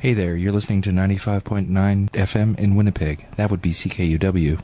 Hey there, you're listening to 95.9 FM in Winnipeg. That would be CKUW.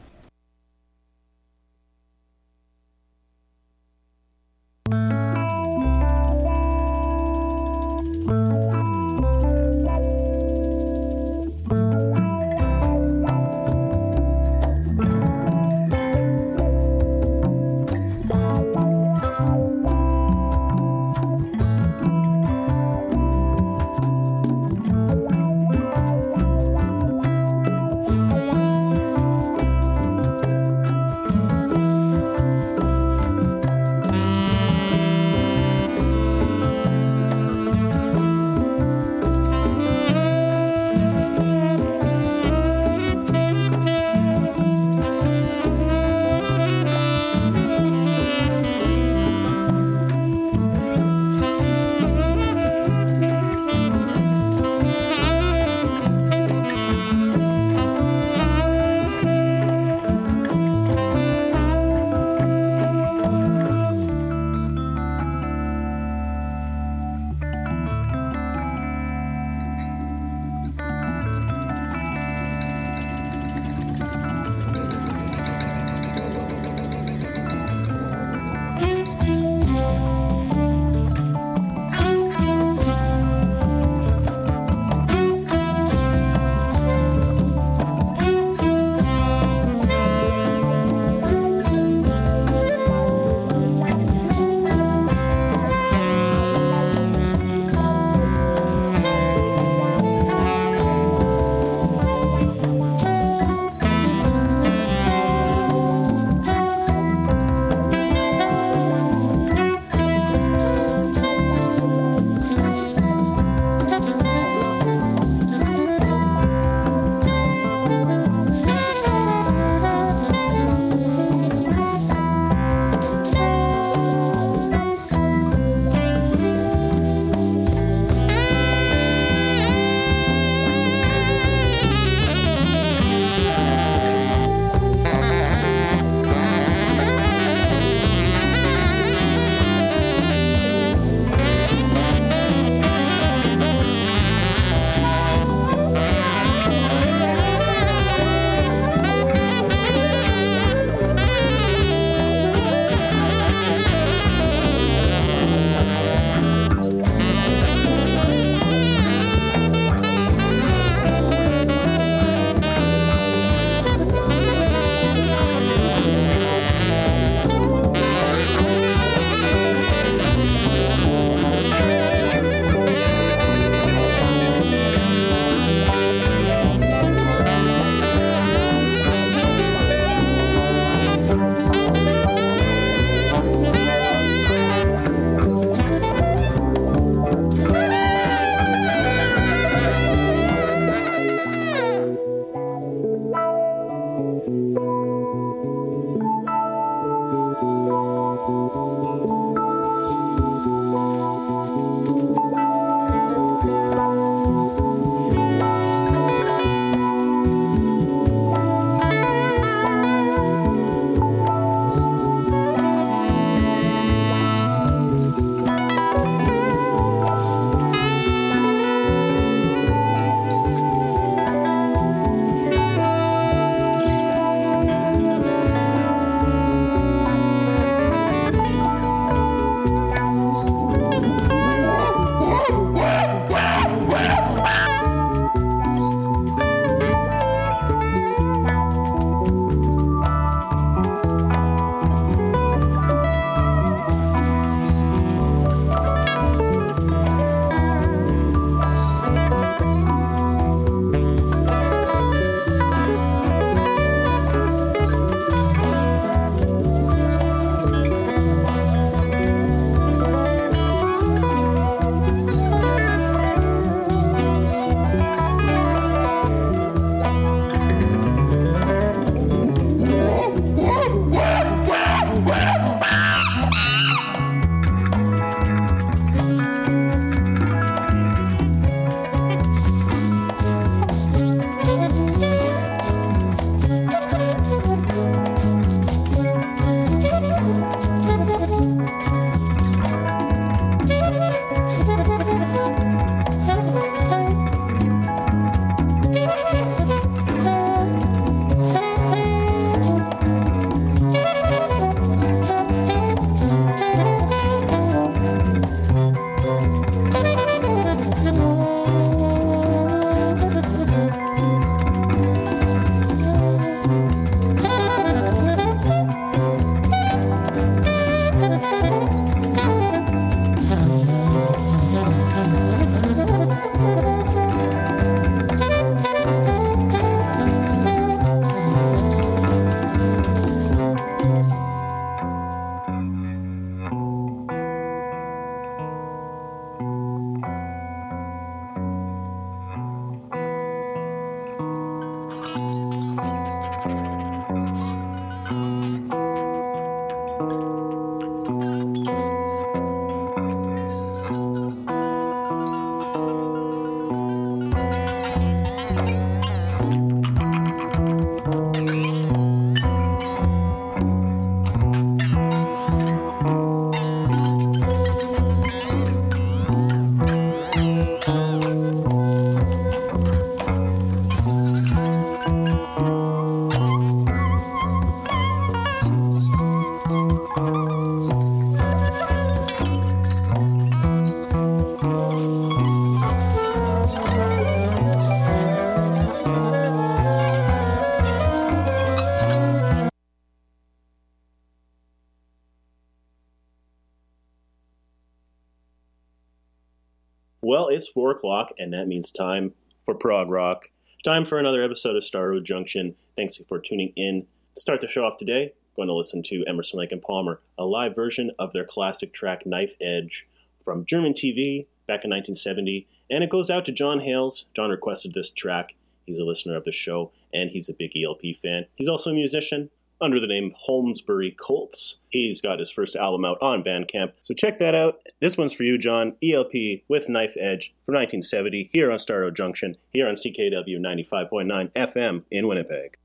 Well, it's 4 o'clock, and that means time for prog rock. Time for another episode of Star Road Junction. Thanks for tuning in. To start the show off today, going to listen to Emerson, Lake & Palmer, a live version of their classic track Knife Edge from German TV back in 1970. And it goes out to John Hales. John requested this track. He's a listener of the show, and he's a big ELP fan. He's also a musician under the name Holmesbury Colts. He's got his first album out on Bandcamp, so check that out. This one's for you, John. ELP with Knife Edge from 1970 here on Star Road Junction, here on CKW 95.9 FM in Winnipeg.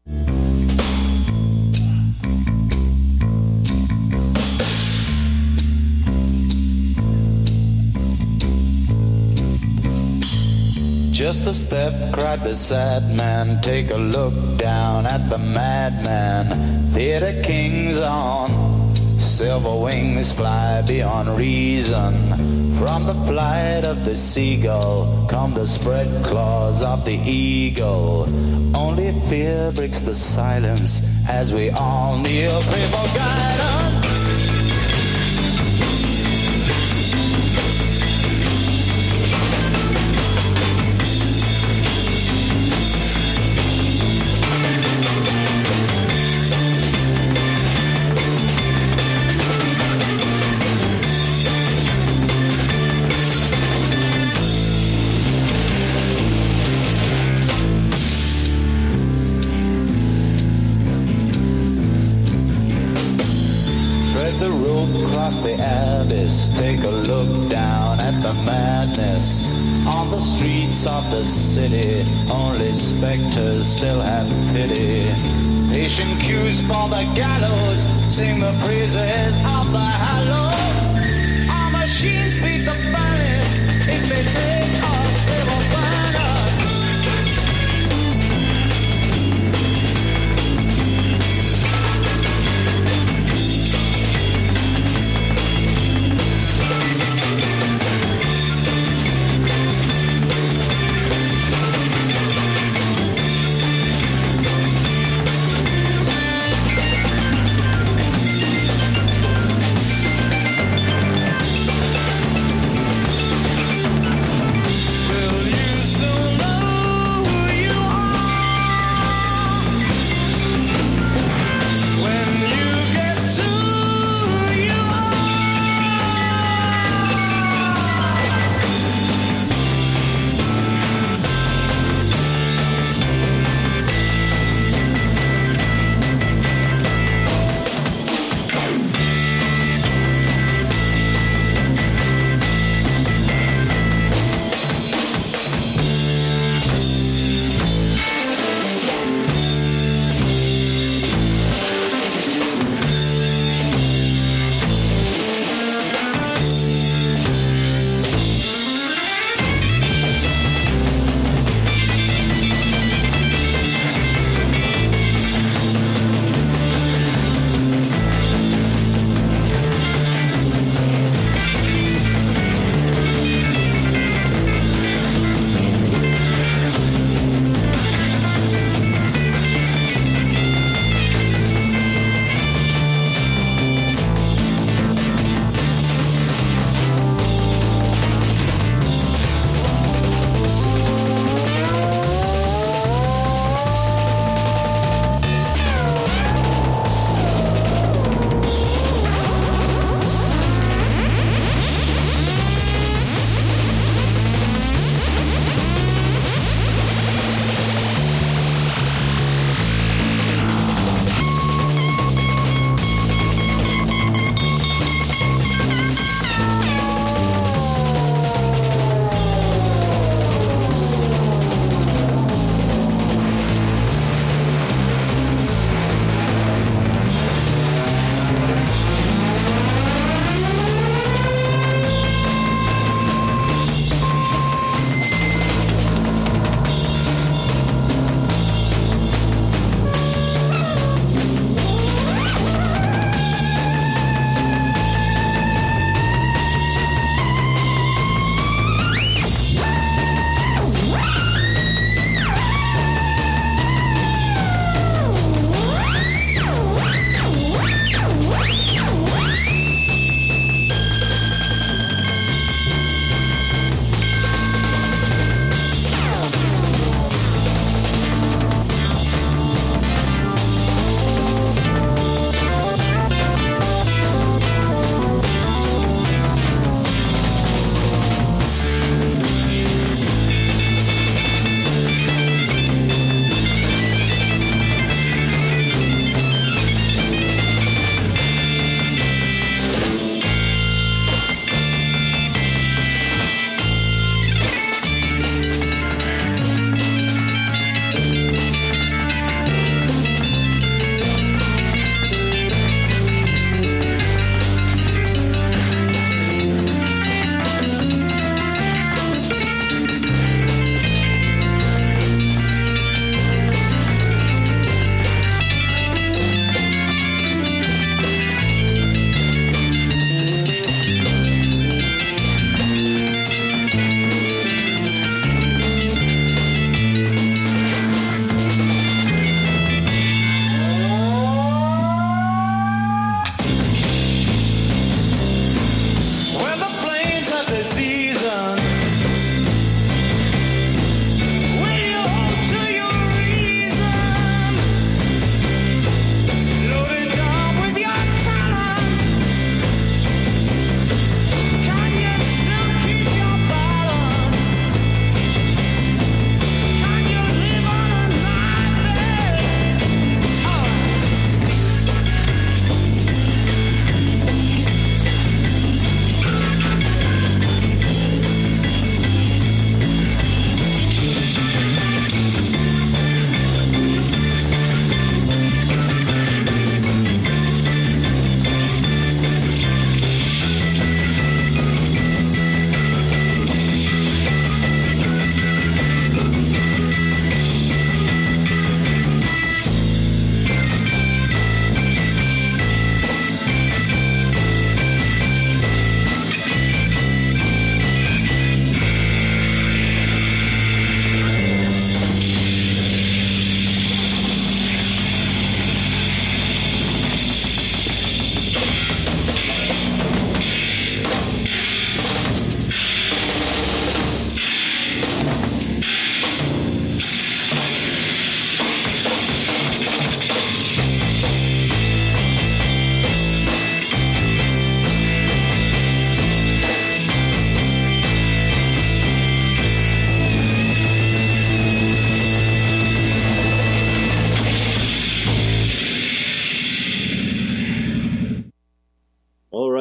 Just a step, cried the sad man. Take a look down at the madman. Theater kings on silver wings fly beyond reason. From the flight of the seagull come the spread claws of the eagle. Only fear breaks the silence as we all kneel, pray for guidance. The abyss, take a look down at the madness on the streets of the city. Only specters still have pity. Patient cues for the gallows, sing the praises of the hallowed. Our machines feed the furnace. If they take us, they will burn us.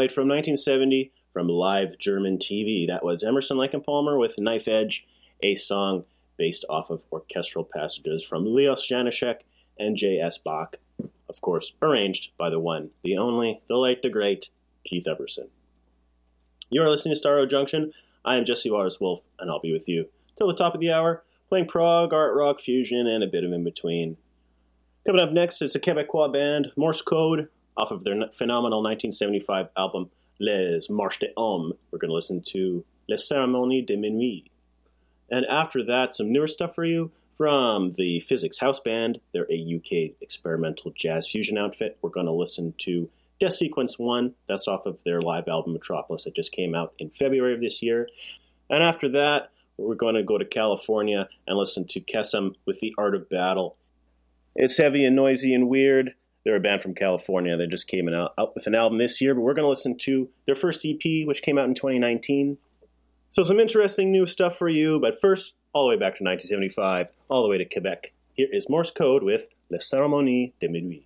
right, from 1970, from live German TV, that was Emerson, Lake and Palmer with Knife Edge, a song based off of orchestral passages from Leos Janáček and J.S. Bach, of course, arranged by the one, the only, the late, the great, Keith Emerson. You are listening to Star Road Junction. I am Jesse Waters-Wolf, and I'll be with you till the top of the hour, playing prog, art rock, fusion, and a bit of in between. Coming up next is a Quebecois band, Morse Code, off of their phenomenal 1975 album, Les Marches des Hommes. We're going to listen to Les Cérémonies de Minuit. And after that, some newer stuff for you from the Physics House Band. They're a UK experimental jazz fusion outfit. We're going to listen to Death Sequence 1. That's off of their live album Metropolis that just came out in February of this year. And after that, we're going to go to California and listen to Kesem with The Art of Battle. It's heavy and noisy and weird. They're a band from California that just came out with an album this year, but we're going to listen to their first EP, which came out in 2019. So some interesting new stuff for you, but first, all the way back to 1975, all the way to Quebec. Here is Morse Code with Les Cérémonies de Minuit.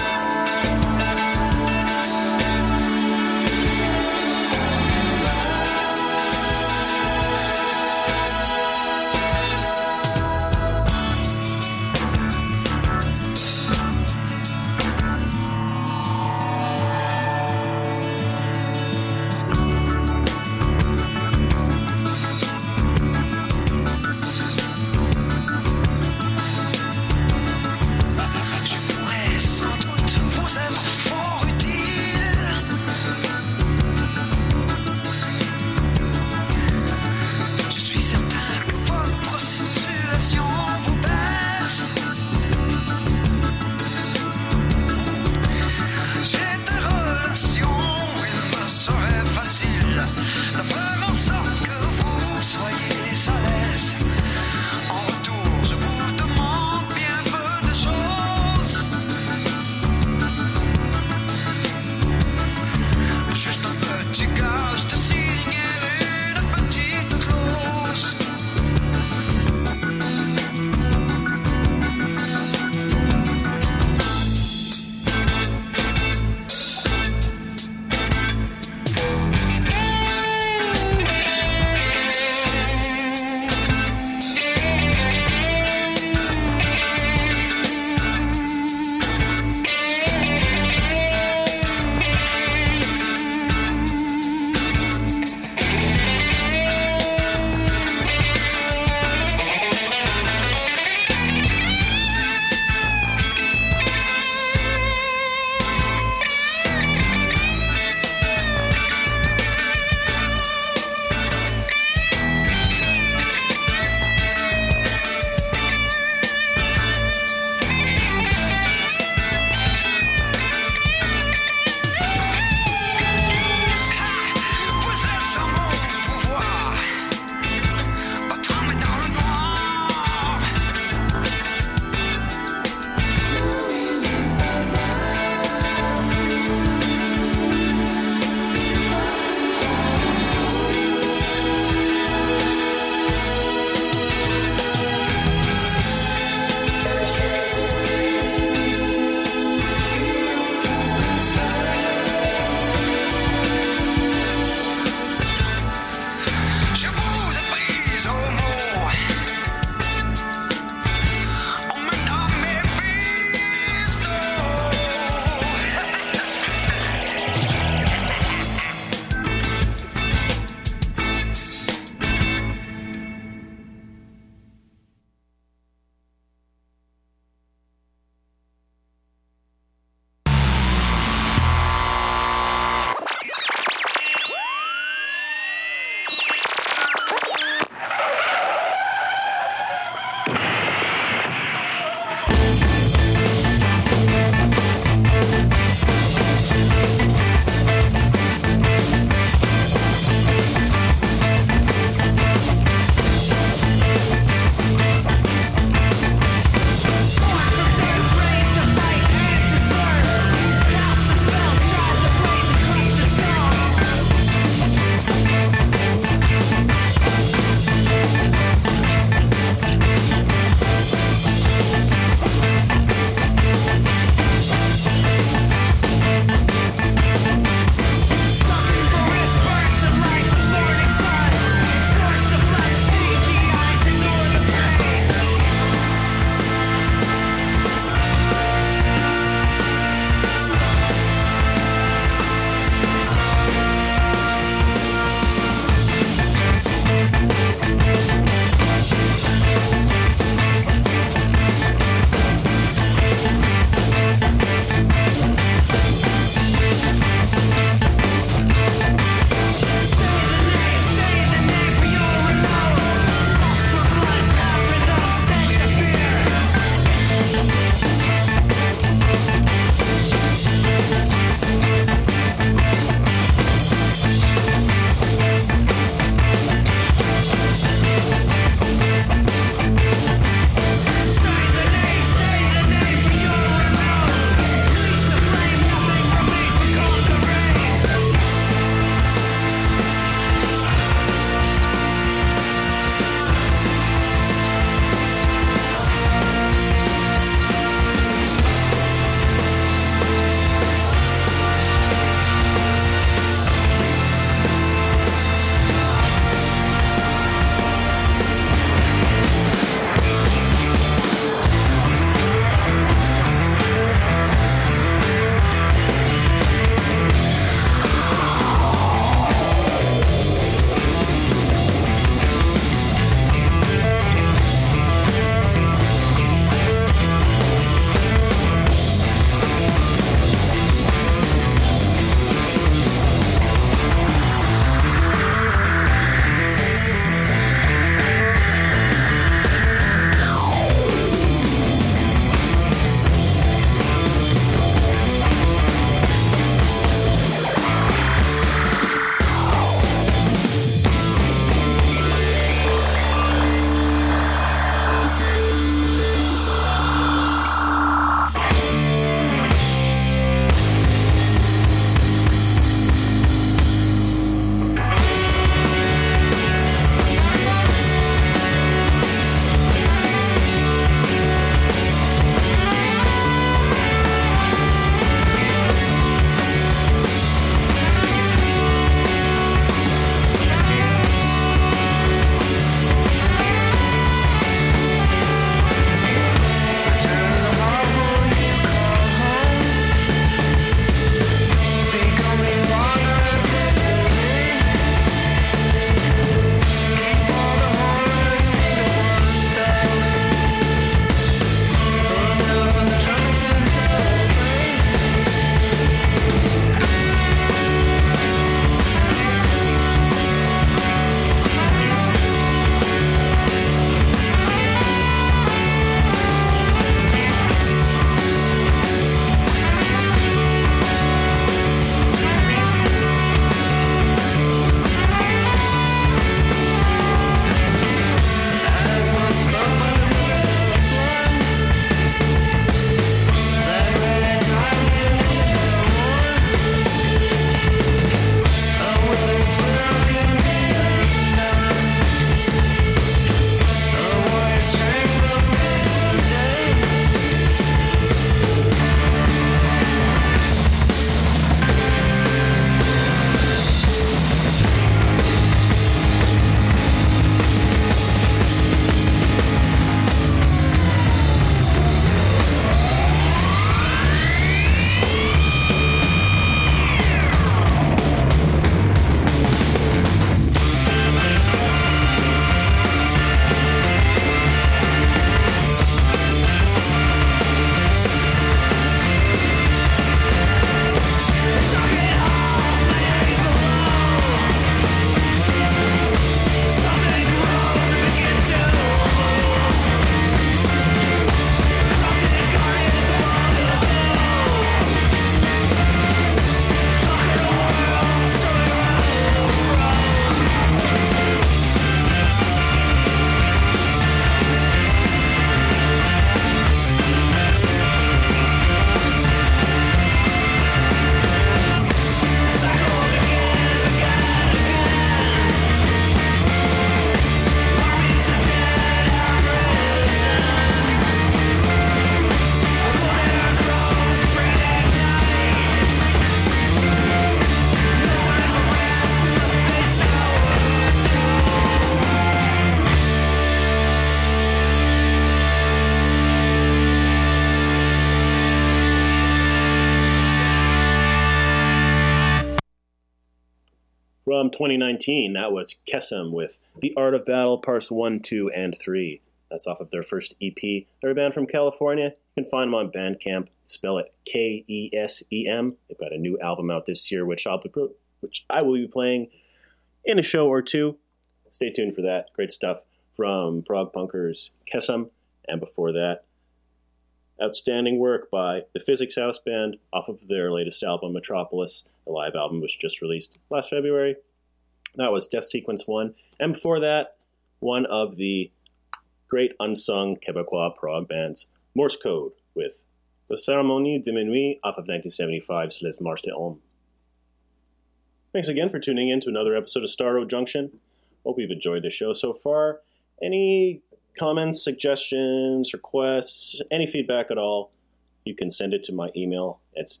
From 2019, that was Kesem with The Art of Battle Parts 1, 2, and 3. That's off of their first EP. They're a band from California. You can find them on Bandcamp. Spell it Kesem. They've got a new album out this year, which I will be playing in a show or two. Stay tuned for that. Great stuff from prog punkers Kesem. And before that, outstanding work by the Physics House Band off of their latest album, Metropolis. The live album was just released last February. That was Death Sequence 1. And before that, one of the great unsung Quebecois prog bands, Morse Code, with La Cérémonie de Minuit off of 1975's Les Marches de Homme. Thanks again for tuning in to another episode of Star Road Junction. Hope you've enjoyed the show so far. Any comments, suggestions, requests, any feedback at all, you can send it to my email. It's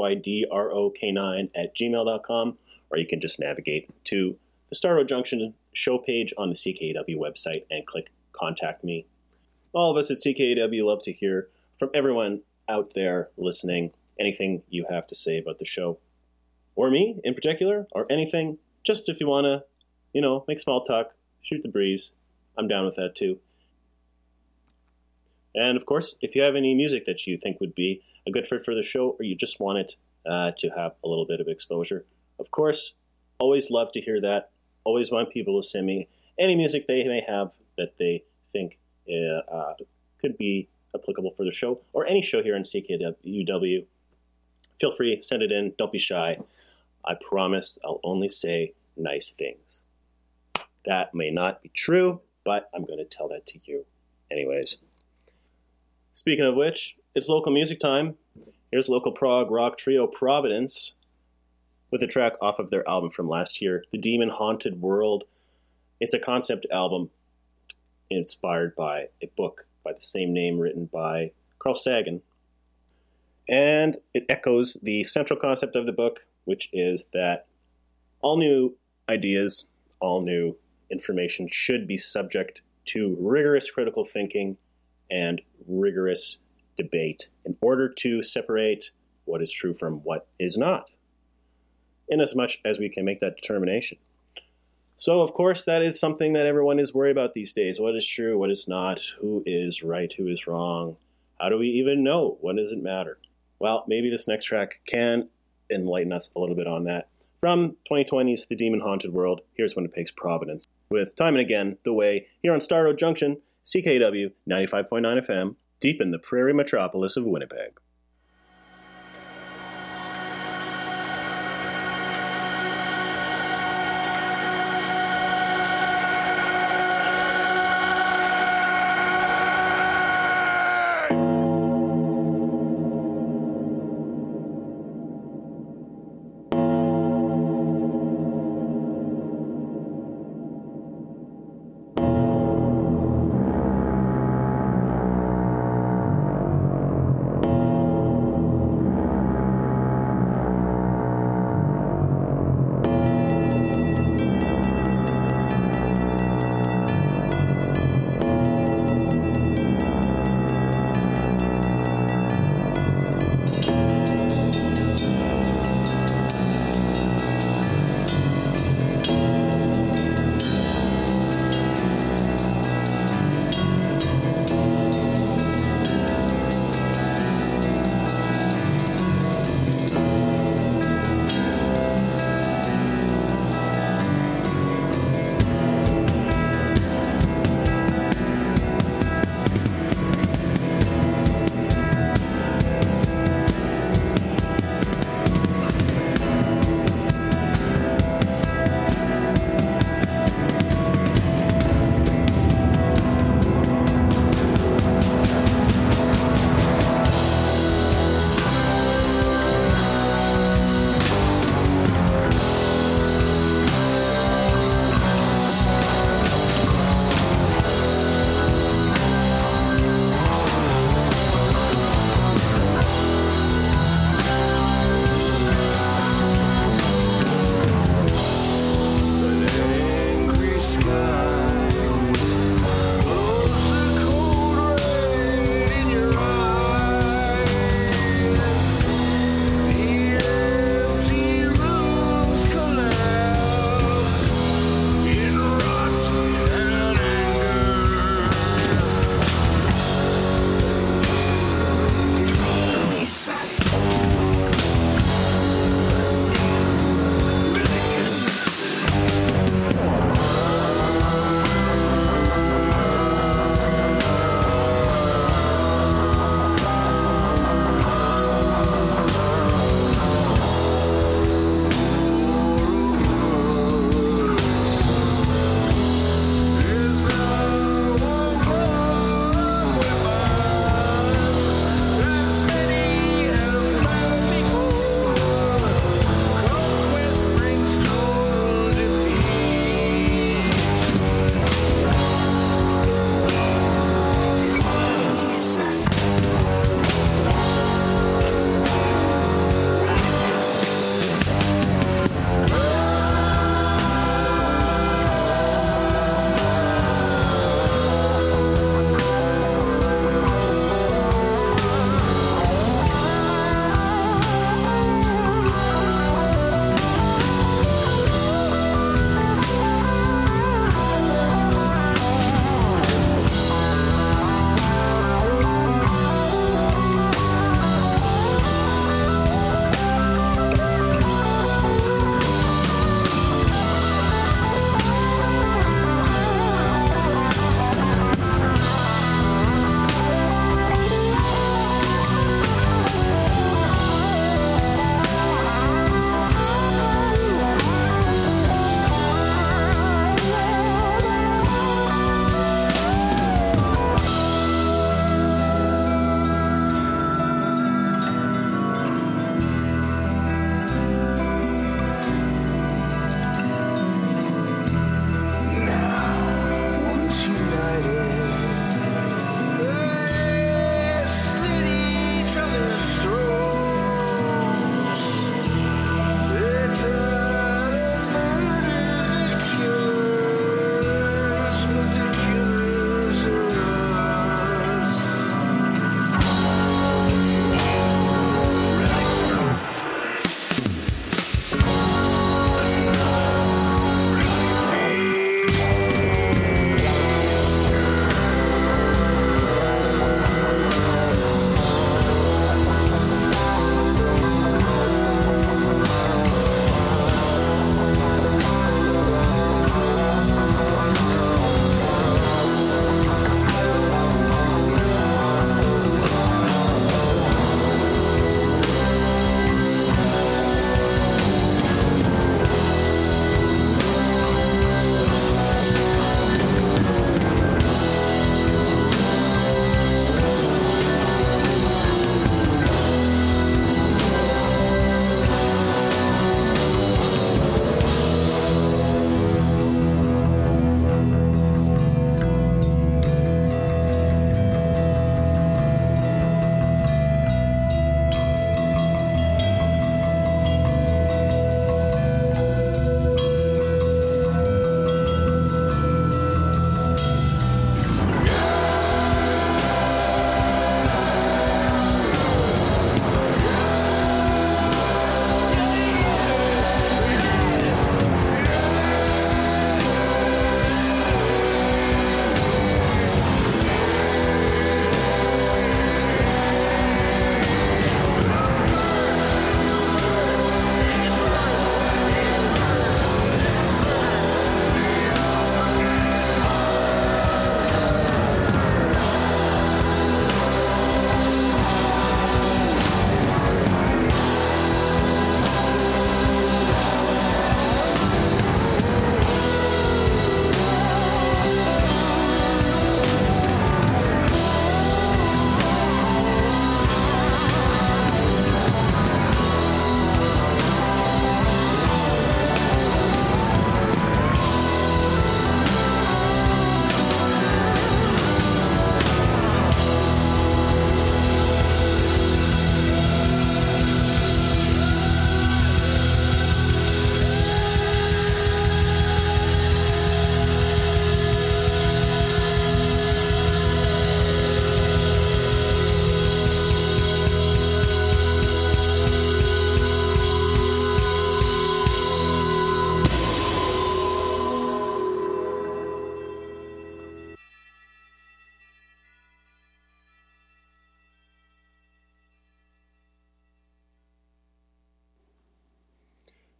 hydrok9@gmail.com, or you can just navigate to the Star Road Junction show page on the CKAW website and click Contact Me. All of us at CKAW love to hear from everyone out there listening, anything you have to say about the show, or me in particular, or anything, just if you want to, make small talk, shoot the breeze. I'm down with that too. And of course, if you have any music that you think would be a good fit for the show, or you just want it to have a little bit of exposure, of course, always love to hear that. Always want people to send me any music they may have that they think could be applicable for the show, or any show here in CKUW. Feel free, send it in. Don't be shy. I promise I'll only say nice things. That may not be true, but I'm going to tell that to you. Anyways. Speaking of which, it's local music time. Here's local prog rock trio Providence with a track off of their album from last year, The Demon Haunted World. It's a concept album inspired by a book by the same name written by Carl Sagan. And it echoes the central concept of the book, which is that all new ideas, all new information should be subject to rigorous critical thinking and rigorous debate in order to separate what is true from what is not, inasmuch as we can make that determination. So, of course, that is something that everyone is worried about these days. What is true, what is not, who is right, who is wrong? How do we even know? When does it matter? Well, maybe this next track can enlighten us a little bit on that. From 2020's The Demon Haunted World, here's Winnipeg's Providence, with Time and Again, The Way, here on Star Road Junction, CKW 95.9 FM, deep in the prairie metropolis of Winnipeg.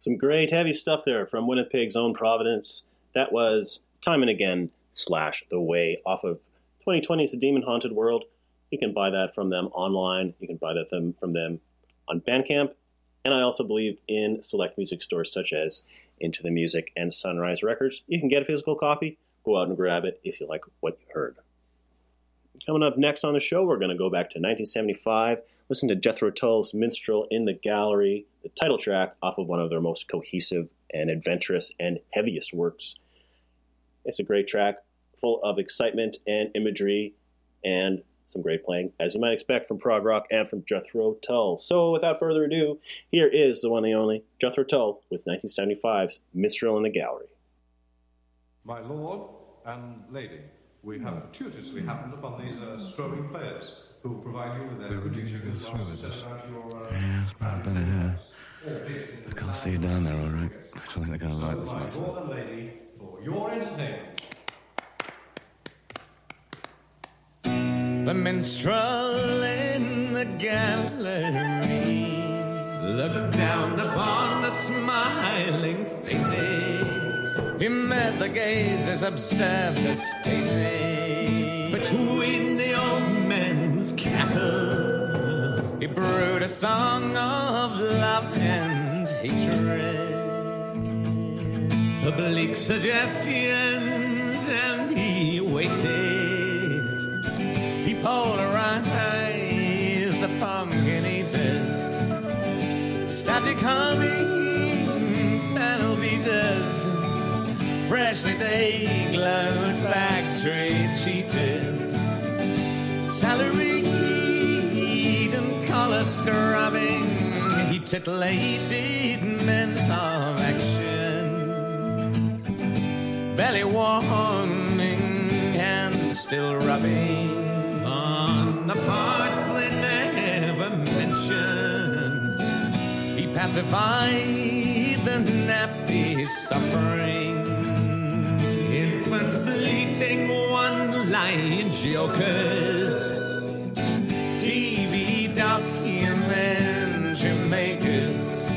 Some great heavy stuff there from Winnipeg's own Providence. That was Time and Again / The Way off of 2020's The Demon Haunted World. You can buy that from them online. You can buy that from them on Bandcamp. And I also believe in select music stores such as Into the Music and Sunrise Records. You can get a physical copy. Go out and grab it if you like what you heard. Coming up next on the show, we're going to go back to 1975. Listen to Jethro Tull's Minstrel in the Gallery, the title track off of one of their most cohesive and adventurous and heaviest works. It's a great track, full of excitement and imagery and some great playing, as you might expect from prog rock and from Jethro Tull. So without further ado, here is the one and only Jethro Tull with 1975's Minstrel in the Gallery. My lord and lady, we have fortuitously happened upon these strolling players who will provide you with their good music and yes, but I better have. I can't see you down there, all right. I don't think they're going to like this much. My lord and lady, for your entertainment. The minstrel in the gallery looked down upon the smiling faces. He met the gazes, observed the spaces between the old men's cackle. He brewed a song of love and hatred, oblique suggestions, and he waited. He polarized the pumpkin eaters, static humming panel beaters. Freshly they glowed factory cheaters, salaried and collar scrubbing. He titillated men of action, belly warming and still rubbing on the parts they never mentioned. He pacified the nappy suffering, infants bleating one-line jokers, TV documentary makers,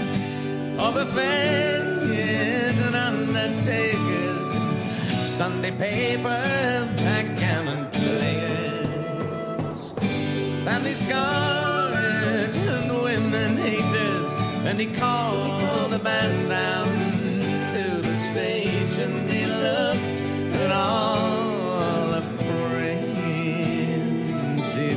overfed and undertakers, Sunday paper backgammon players, family scars and women haters. And he called the band down to the stage, and he looked at all the friends he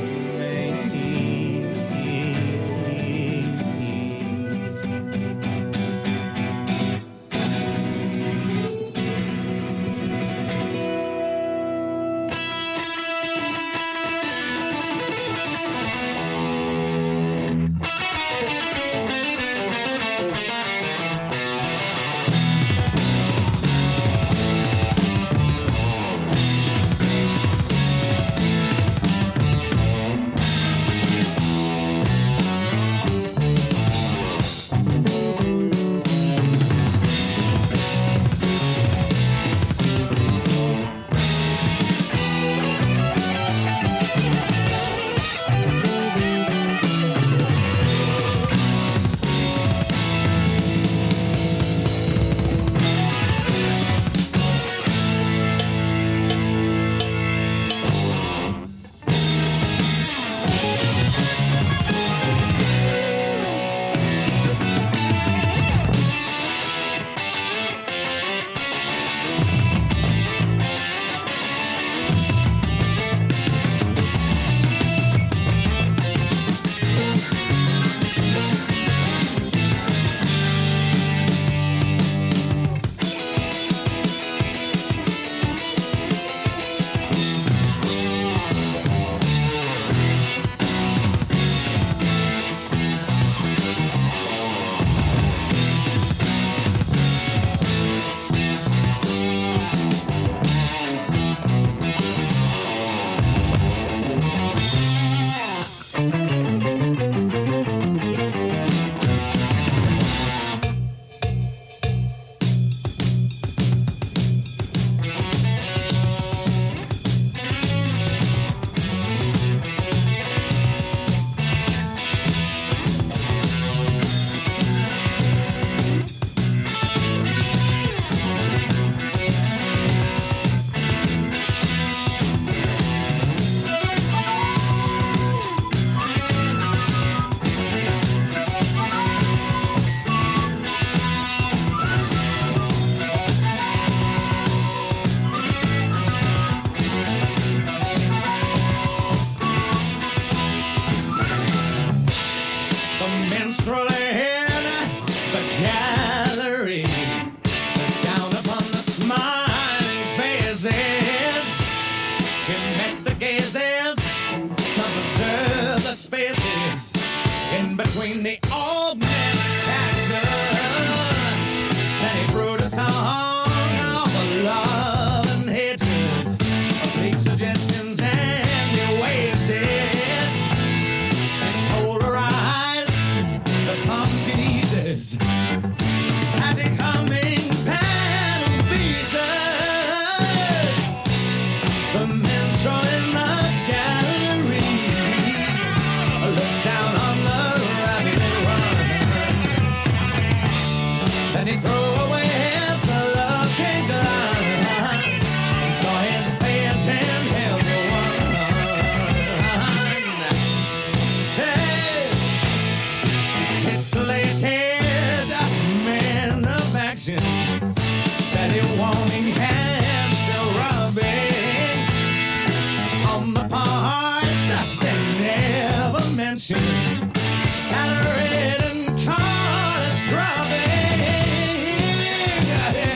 Junction, salaried and corner scrubbing. Yeah.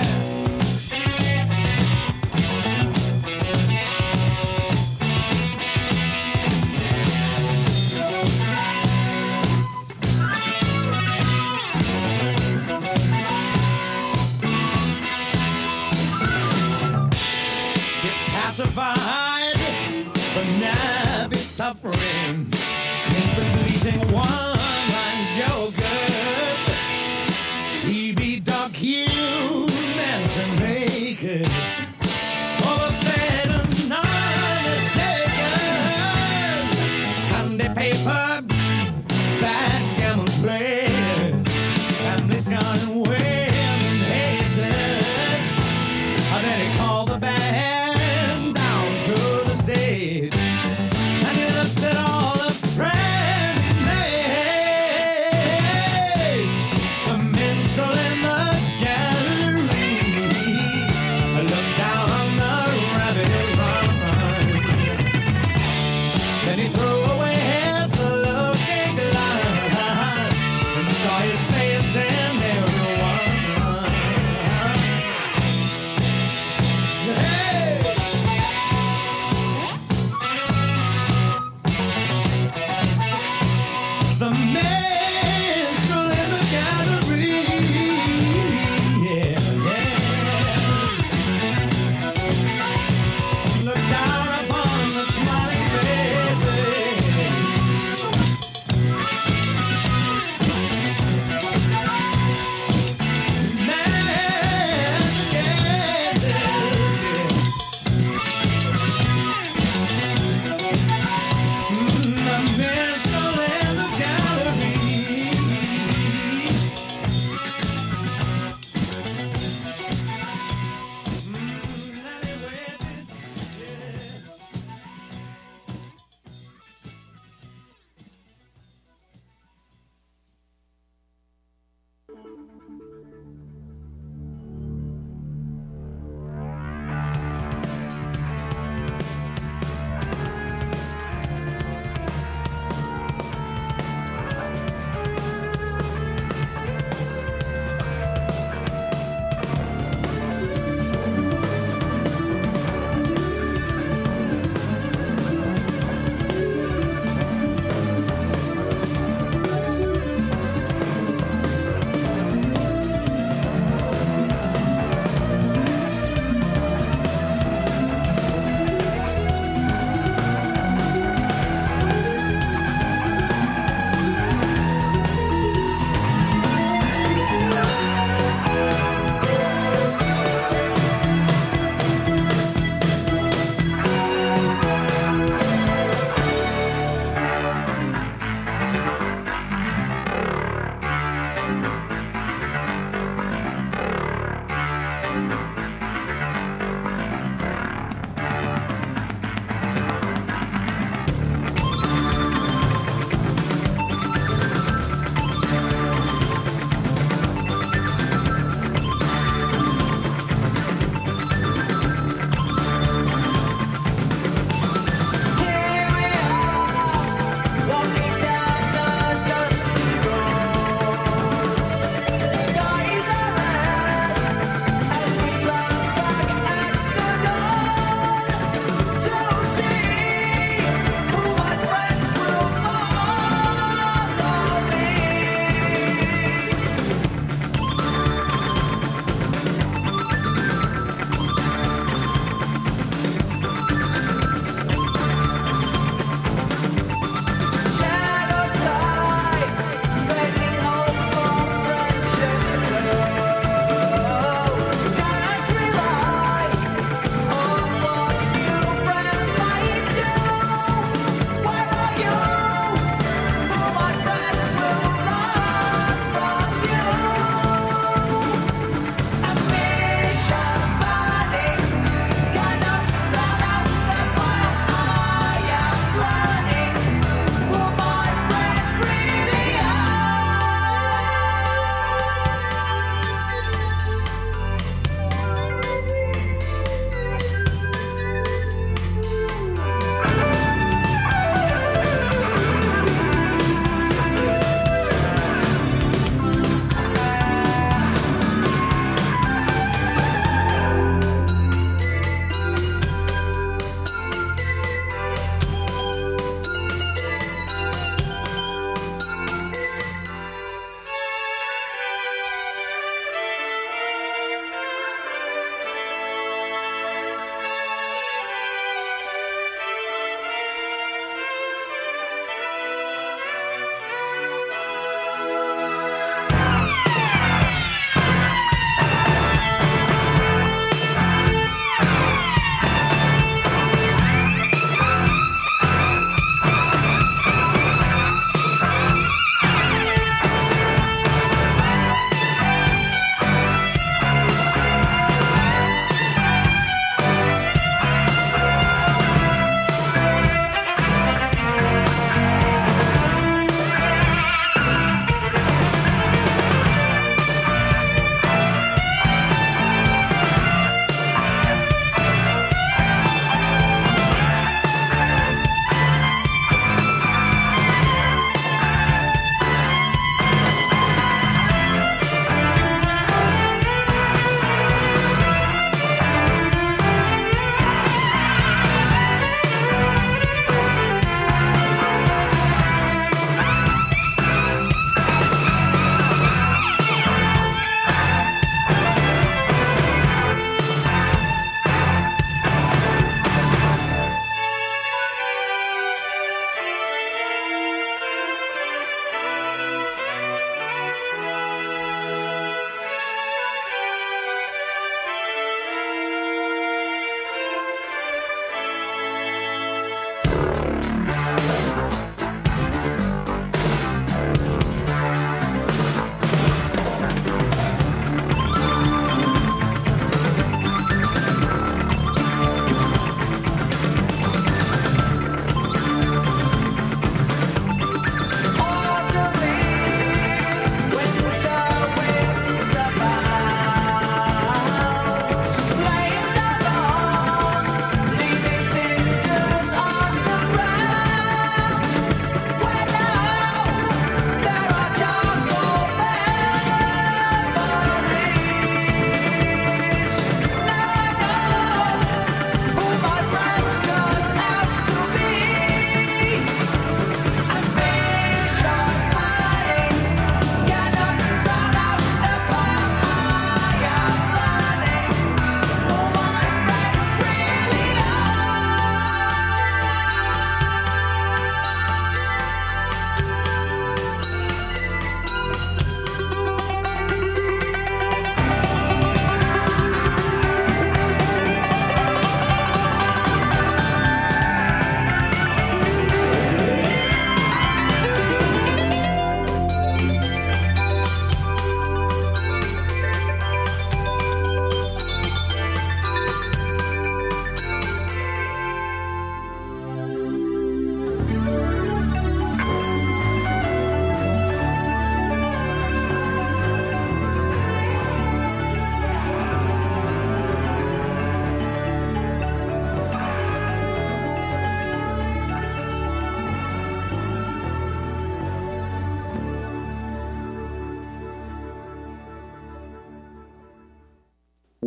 Get pacified, but now be suffering. Pleasing one-line jokers, TV documents and makers, overfed and undertakers, Sunday paper, backgammon players, families gone women haters. Then he called the band down to the stage, and he looked at all the friends he made. The minstrel in the gallery looked down on the rabbit run. Then he threw away his looking glass and saw his face in everyone. Hey! The minstrel in the gallery, yeah, looked down upon the smiling faces.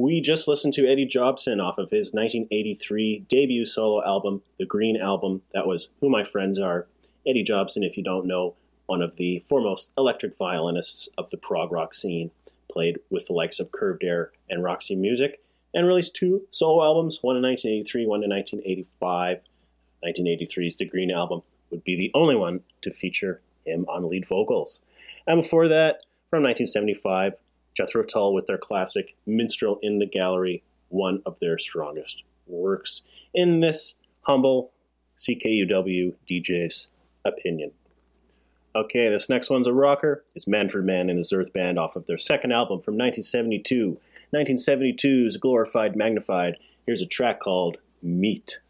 We just listened to Eddie Jobson off of his 1983 debut solo album, The Green Album. That was Who My Friends Are. Eddie Jobson, if you don't know, one of the foremost electric violinists of the prog rock scene, played with the likes of Curved Air and Roxy Music, and released 2 solo albums, one in 1983, one in 1985. 1983's The Green Album would be the only one to feature him on lead vocals. And before that, from 1975, Jethro Tull with their classic Minstrel in the Gallery, one of their strongest works, in this humble CKUW DJ's opinion. Okay, this next one's a rocker. It's Manfred Mann and his Earth Band off of their second album from 1972. 1972's Glorified Magnified. Here's a track called Meat.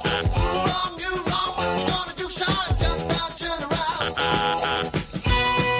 Turn around.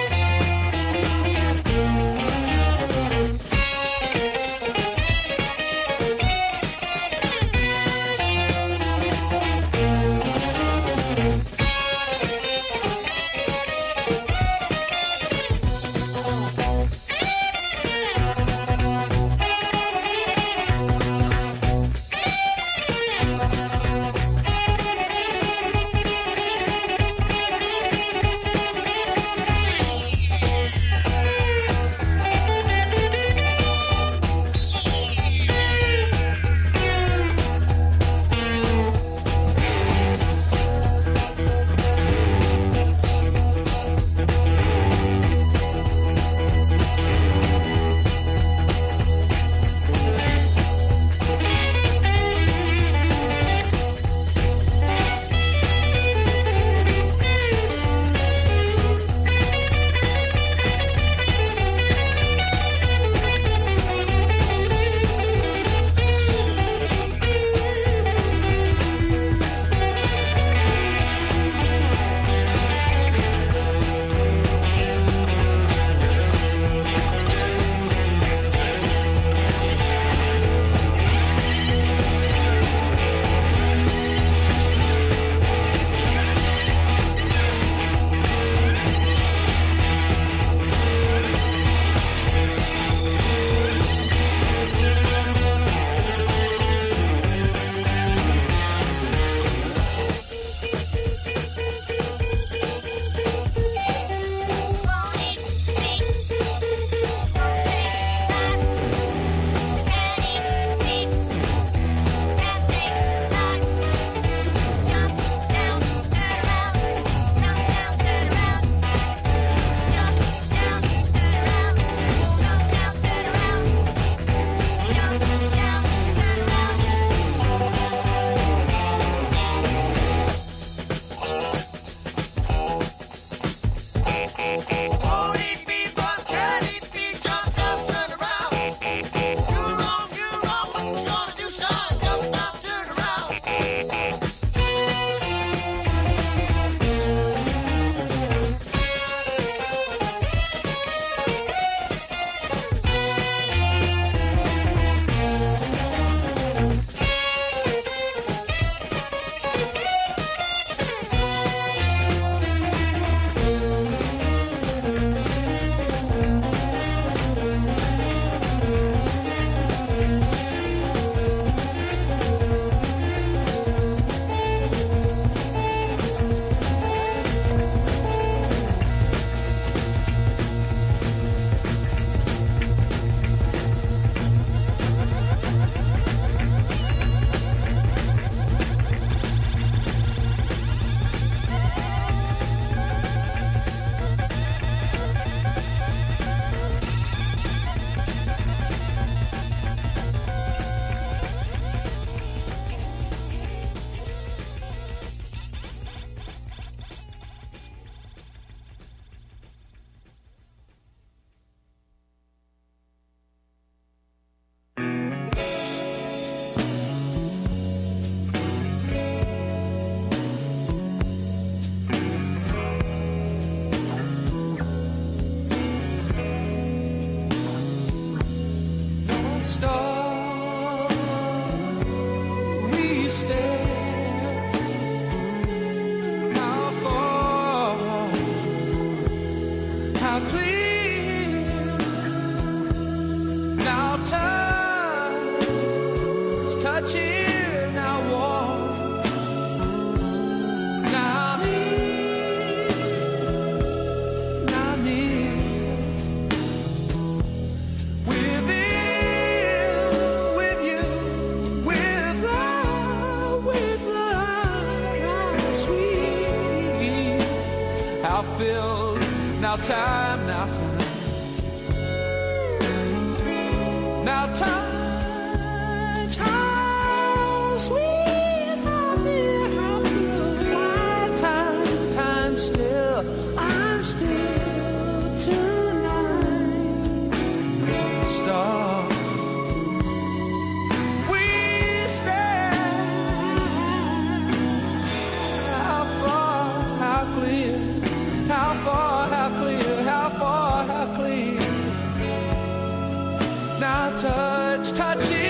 time, now time. Now touch, how sweet, how near, how few. My time still, I'm still tonight. Star, we stand. How far, how clear, how far, how clear, how far, how clear. Now touch it.